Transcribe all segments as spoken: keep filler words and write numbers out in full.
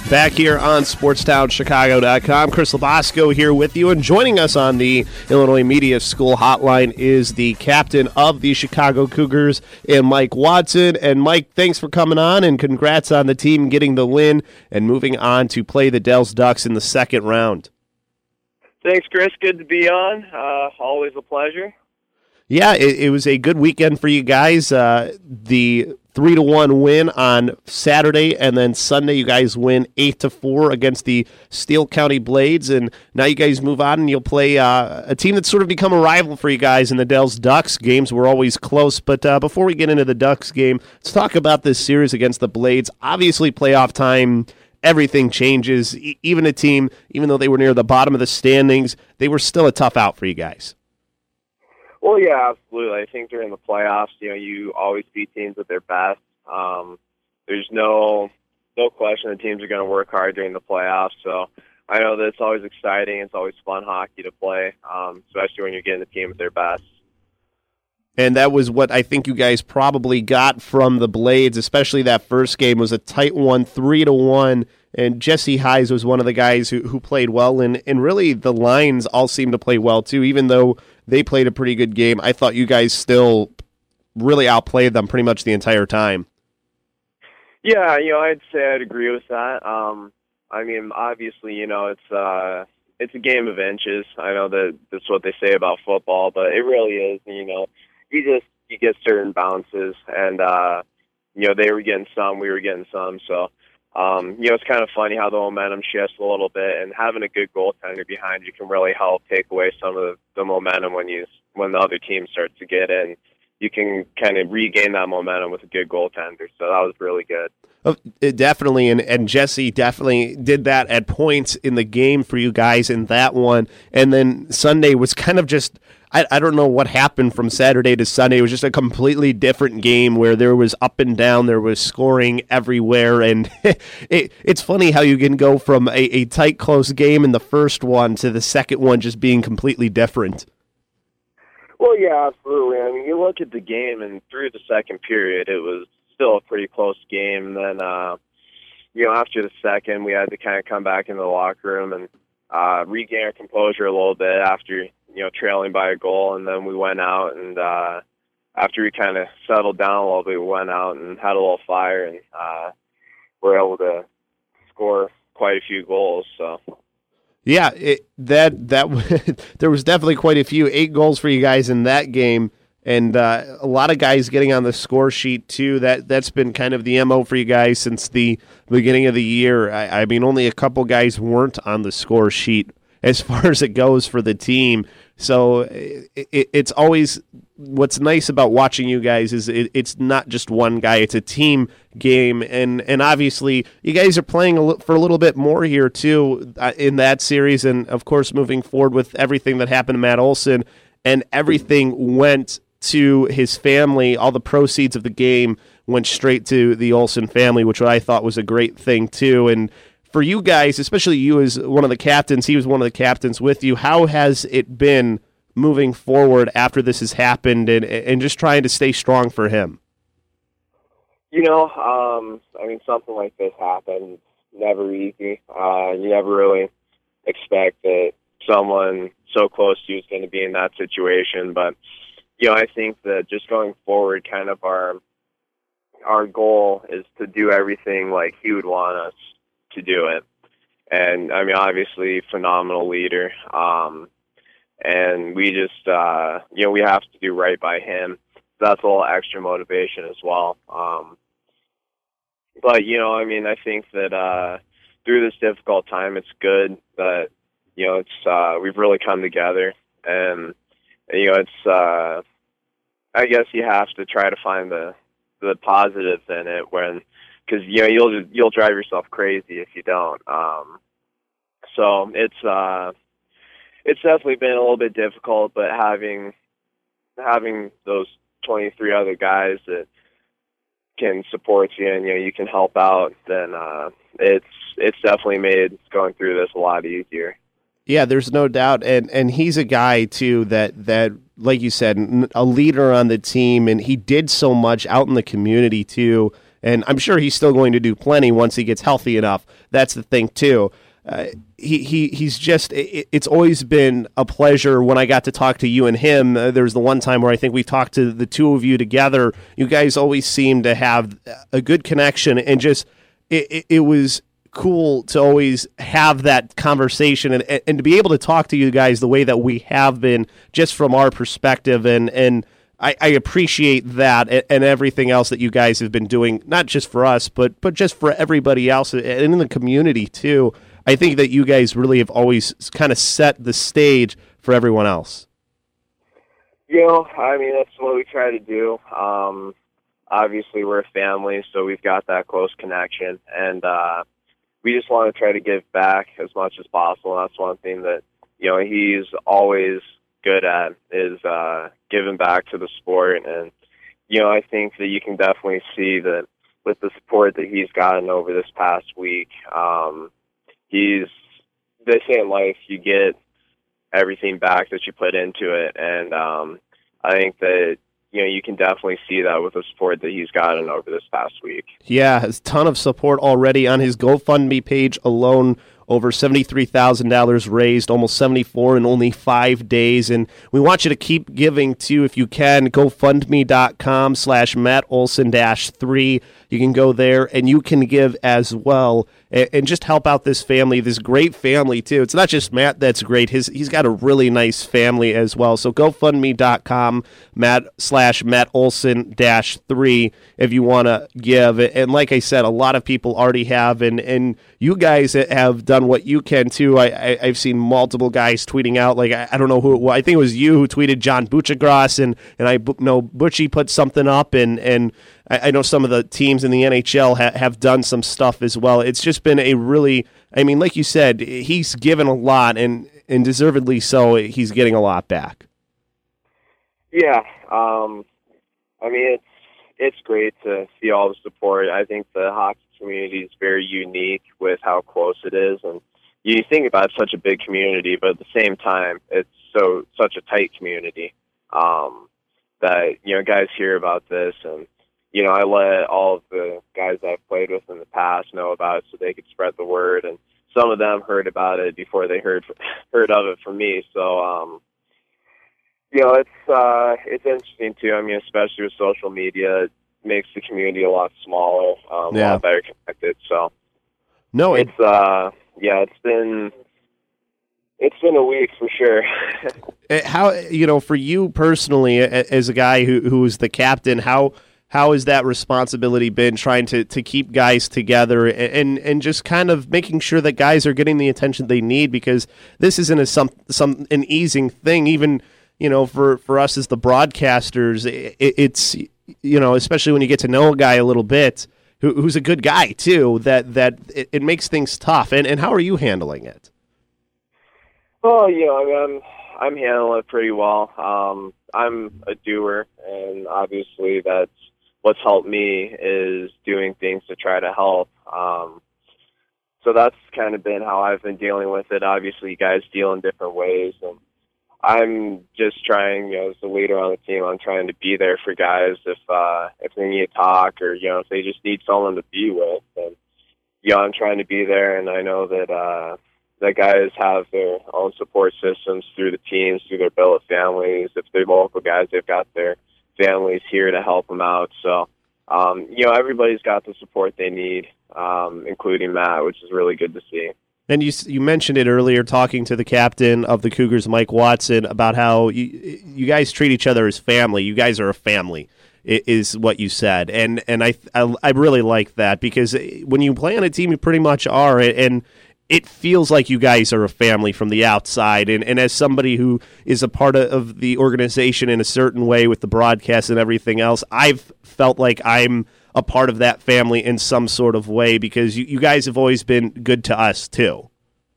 Back here on sportstown chicago dot com, Chris Labasco here with you, and joining us on the Illinois Media School hotline is the captain of the Chicago Cougars, and Mike Watson. And Mike, thanks for coming on, and congrats on the team getting the win and moving on to play the Dells Ducks in the second round. Thanks, Chris. Good to be on. Uh, always a pleasure. Yeah, it, it was a good weekend for you guys. Uh, the three to one win on Saturday, and then Sunday you guys win eight to four against the Steele County Blades, and now you guys move on and you'll play uh, a team that's sort of become a rival for you guys in the Dells Ducks. Games were always close, but uh, before we get into the Ducks game, let's talk about this series against the Blades. Obviously, playoff time, everything changes. E- even a team, even though they were near the bottom of the standings, they were still a tough out for you guys. Well, yeah, absolutely. I think during the playoffs, you know, you always see teams at their best. Um, there's no no question that teams are going to work hard during the playoffs. So I know that it's always exciting. It's always fun hockey to play, um, especially when you're getting the team at their best. And that was what I think you guys probably got from the Blades, especially that first game was a tight one, three to one. And Jesse Heise was one of the guys who, who played well, and, and really the Lions all seemed to play well too, even though they played a pretty good game. I thought you guys still really outplayed them pretty much the entire time. Yeah, you know, I'd say I'd agree with that. Um, I mean, obviously, you know, it's uh, it's a game of inches. I know that that's what they say about football, but it really is. You know, you just you get certain bounces, and uh, you know, they were getting some, we were getting some, so. Um, you know, it's kind of funny how the momentum shifts a little bit, and having a good goaltender behind you can really help take away some of the, the momentum when you when the other team starts to get in. You can kind of regain that momentum with a good goaltender, so that was really good. Oh, definitely, and, and Jesse definitely did that at points in the game for you guys in that one. And then Sunday was kind of just, I, I don't know what happened from Saturday to Sunday. It was just a completely different game where there was up and down, there was scoring everywhere, and it, it's funny how you can go from a, a tight, close game in the first one to the second one just being completely different. Well, yeah, absolutely. I mean, you look at the game, and through the second period, it was still a pretty close game. And then, uh, you know, after the second, we had to kind of come back into the locker room and uh, regain our composure a little bit after, you know, trailing by a goal. And then we went out, and uh, after we kind of settled down a little bit, we went out and had a little fire, and uh, were able to score quite a few goals. So. Yeah, it, that that there was definitely quite a few. Eight goals for you guys in that game, and uh, a lot of guys getting on the score sheet too. That that's been kind of the M O for you guys since the beginning of the year. I, I mean, only a couple guys weren't on the score sheet as far as it goes for the team. So it, it, it's always what's nice about watching you guys is it, it's not just one guy; it's a team game, and and obviously you guys are playing a li- for a little bit more here too uh, in that series, and of course moving forward with everything that happened to Matt Olson, and everything went to his family. All the proceeds of the game went straight to the Olson family, which I thought was a great thing too, and. For you guys, especially you as one of the captains, he was one of the captains with you, how has it been moving forward after this has happened and, and just trying to stay strong for him? You know, um, I mean, something like this happens. Never easy. Uh, you never really expect that someone so close to you is going to be in that situation. But, you know, I think that just going forward, kind of our our goal is to do everything like he would want us to do it. And I mean, obviously phenomenal leader. Um, and we just, uh, you know, we have to do right by him. That's a little extra motivation as well. Um, but, you know, I mean, I think that, uh, through this difficult time, it's good that, you know, it's, uh, we've really come together, and, you know, it's, uh, I guess you have to try to find the, the positives in it when, because you know you'll you'll drive yourself crazy if you don't. Um, so it's uh, it's definitely been a little bit difficult, but having having those twenty-three other guys that can support you and you know you can help out, then uh, it's it's definitely made going through this a lot easier. Yeah, there's no doubt, and and he's a guy too that that like you said, a leader on the team, and he did so much out in the community too. and I'm sure he's still going to do plenty once he gets healthy enough. That's the thing too. Uh, he he he's just. It, it's always been a pleasure when I got to talk to you and him. Uh, there was the one time where I think we talked to the two of you together. You guys always seem to have a good connection, and just it, it, it was cool to always have that conversation and and to be able to talk to you guys the way that we have been, just from our perspective, and and. I, I appreciate that and everything else that you guys have been doing, not just for us, but but just for everybody else and in the community too. I think that you guys really have always kind of set the stage for everyone else. You know, I mean, that's what we try to do. Um, obviously, we're a family, so we've got that close connection, and uh, we just want to try to give back as much as possible. And that's one thing that, you know, he's always good at, is uh, giving back to the sport. And, you know, I think that you can definitely see that with the support that he's gotten over this past week, um, he's, this ain't life. You get everything back that you put into it. And um, I think that, you know, you can definitely see that with the support that he's gotten over this past week. Yeah, a ton of support already on his GoFundMe page alone. Over seventy-three thousand dollars raised, almost seventy-four in only five days. And we want you to keep giving, too, if you can. GoFundMe.com slash Matt Olson dash three. You can go there, and you can give as well, and, and just help out this family, this great family, too. It's not just Matt that's great. His He's got a really nice family as well. So GoFundMe.com Matt slash Matt Olson dash three if you want to give. And like I said, a lot of people already have, and, and you guys have done what you can too. I, I I've seen multiple guys tweeting out, like I, I don't know who. Well, I think it was you who tweeted John Buchagras, and and I know Butchie put something up, and and I, I know some of the teams in the N H L ha, have done some stuff as well. It's just been a really, I mean, like you said, he's given a lot, and and deservedly so. He's getting a lot back. Yeah, um, I mean it's it's great to see all the support. I think the hockey community is very unique with how close it is, and you think about such a big community, but at the same time, it's so such a tight community um, that, you know, guys hear about this, and, you know, I let all of the guys I've played with in the past know about it so they could spread the word, and some of them heard about it before they heard heard of it from me. So, um, you know, it's uh, it's interesting too. I mean, especially with social media, it makes the community a lot smaller, um, yeah. a lot better connected. So, no, it, it's uh, yeah, it's been it's been a week for sure. How, you know, for you personally, as a guy who who is the captain, how how has that responsibility been, trying to, to keep guys together and and just kind of making sure that guys are getting the attention they need, because this isn't a some some an easing thing, even, you know, for, for us as the broadcasters. It, it's, you know, especially when you get to know a guy a little bit, who, who's a good guy too, that that it, it makes things tough. And and how are you handling it? Well, you know, I mean, I'm I'm handling it pretty well. Um, I'm a doer, and obviously that's what's helped me, is doing things to try to help. Um, so that's kind of been how I've been dealing with it. Obviously, you guys deal in different ways, and I'm just trying, you know, as the leader on the team, I'm trying to be there for guys if uh, if they need to talk, or, you know, if they just need someone to be with. And, you know, I'm trying to be there, and I know that uh, that guys have their own support systems through the teams, through their billet families. If they're local guys, they've got their families here to help them out. So, um, you know, everybody's got the support they need, um, including Matt, which is really good to see. And you you mentioned it earlier, talking to the captain of the Cougars, Mike Watson, about how you you guys treat each other as family. You guys are a family, is what you said, and and I I, I really like that, because when you play on a team, you pretty much are, and it feels like you guys are a family from the outside. And, and as somebody who is a part of the organization in a certain way with the broadcast and everything else, I've felt like I'm a part of that family in some sort of way, because you, you guys have always been good to us too.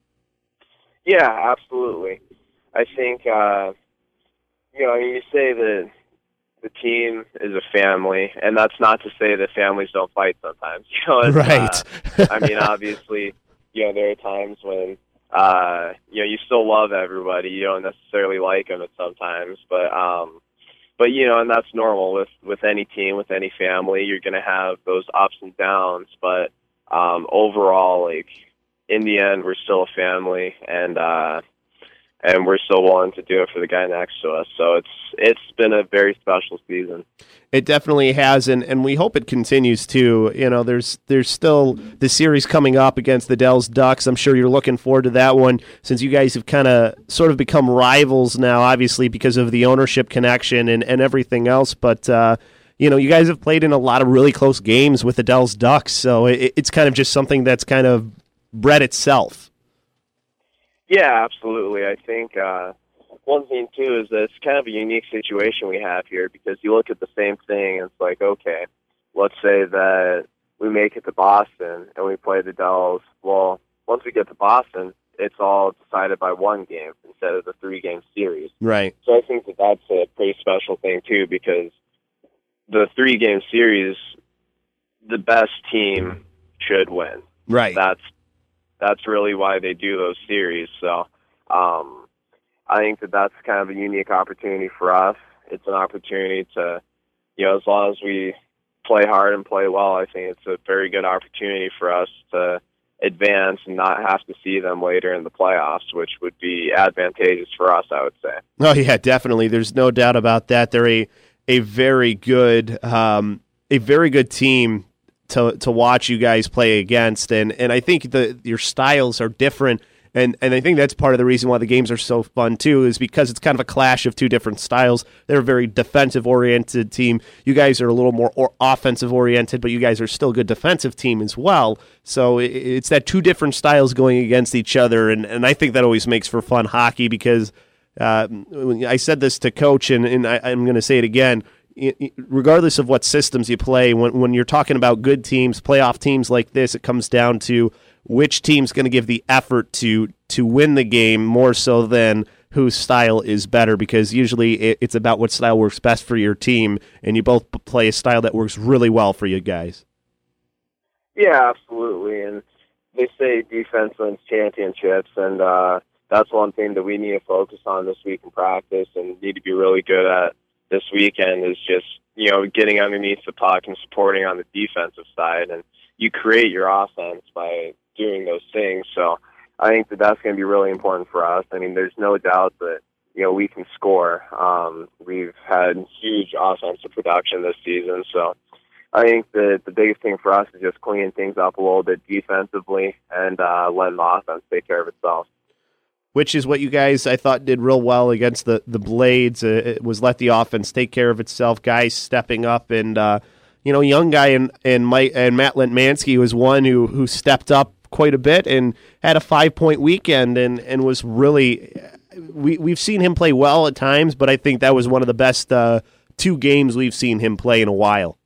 Yeah, absolutely. I think, uh, you know, I mean, you say that the team is a family, and that's not to say that families don't fight sometimes. You know, it's, right. uh, I mean, obviously, you know, there are times when, uh, you know, you still love everybody. You don't necessarily like them at sometimes, but, um, but you know, and that's normal with with any team, with any family. You're going to have those ups and downs, but um, overall, like in the end, we're still a family, and uh, and we're still willing to do it for the guy next to us. So it's it's been a very special season. It definitely has, and, and we hope it continues too. You know, there's there's still the series coming up against the Dells Ducks. I'm sure you're looking forward to that one, since you guys have kind of sort of become rivals now, obviously because of the ownership connection and, and everything else. But uh, you know, you guys have played in a lot of really close games with the Dells Ducks, so it, it's kind of just something that's kind of bred itself. Yeah, absolutely. I think uh, one thing, too, is that it's kind of a unique situation we have here, because you look at the same thing and it's like, okay, let's say that we make it to Boston and we play the Dells. Well, once we get to Boston, it's all decided by one game instead of the three-game series. Right. So I think that that's a pretty special thing, too, because the three-game series, the best team should win. Right. That's That's really why they do those series. So um, I think that that's kind of a unique opportunity for us. It's an opportunity to, you know, as long as we play hard and play well, I think it's a very good opportunity for us to advance and not have to see them later in the playoffs, which would be advantageous for us, I would say. Oh, yeah, definitely. There's no doubt about that. They're a, a very good um, a very good team to to watch you guys play against, and and I think the your styles are different, and and I think that's part of the reason why the games are so fun too, is because it's kind of a clash of two different styles. They're a very defensive oriented team. You guys are a little more or offensive oriented, but you guys are still a good defensive team as well. So it, it's that two different styles going against each other, and and I think that always makes for fun hockey, because uh, I said this to Coach, and and I, I'm going to say it again. Regardless of what systems you play, when when you're talking about good teams, playoff teams like this, it comes down to which team's going to give the effort to to win the game more so than whose style is better, because usually it's about what style works best for your team, and you both play a style that works really well for you guys. Yeah, absolutely. And they say defense wins championships, and uh, that's one thing that we need to focus on this week in practice and need to be really good at this weekend, is just, you know, getting underneath the puck and supporting on the defensive side. And you create your offense by doing those things. So I think that that's going to be really important for us. I mean, there's no doubt that, you know, we can score. Um, we've had huge offensive production this season. So I think that the biggest thing for us is just cleaning things up a little bit defensively and uh, letting the offense take care of itself. Which is what you guys, I thought, did real well against the, the Blades. Uh, it was let the offense take care of itself, guys stepping up, and uh, you know, young guy and and, Mike, and Matt Lentmansky was one who who stepped up quite a bit and had a five point weekend, and, and was really, we we've seen him play well at times, but I think that was one of the best uh, two games we've seen him play in a while.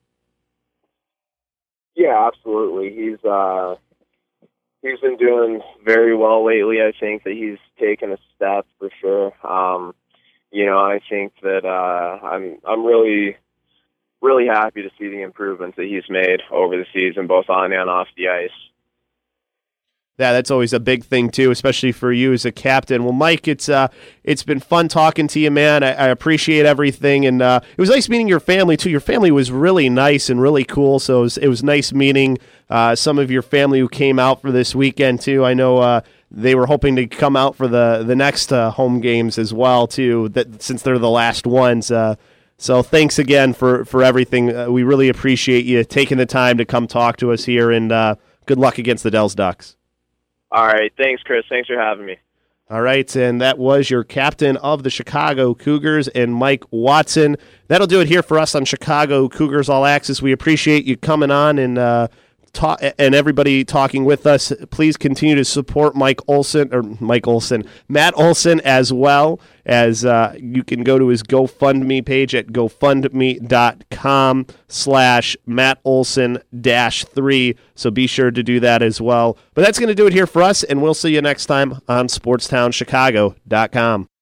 Yeah, absolutely. He's uh, he's been doing very well lately. I think that he's taken a step for sure. Um, you know, I think that uh, I'm I'm really really happy to see the improvements that he's made over the season, both on and off the ice. Yeah, that's always a big thing too, especially for you as a captain. Well, Mike, it's uh, it's been fun talking to you, man. I, I appreciate everything, and uh, it was nice meeting your family too. Your family was really nice and really cool, so it was, it was nice meeting uh, some of your family who came out for this weekend too. I know uh, they were hoping to come out for the the next uh, home games as well too, that since they're the last ones. Uh, so thanks again for for everything. Uh, we really appreciate you taking the time to come talk to us here, and uh, good luck against the Dells Ducks. All right. Thanks, Chris. Thanks for having me. All right, and that was your captain of the Chicago Cougars, and Mike Watson. That'll do it here for us on Chicago Cougars All Access. We appreciate you coming on and uh, talk, and everybody talking with us. Please continue to support Mike Olson, or Mike Olson, Matt Olson, as well as uh, you can go to his GoFundMe page at gofundme.com slash Matt Olson dash three. So be sure to do that as well. But that's going to do it here for us, and we'll see you next time on sports town chicago dot com.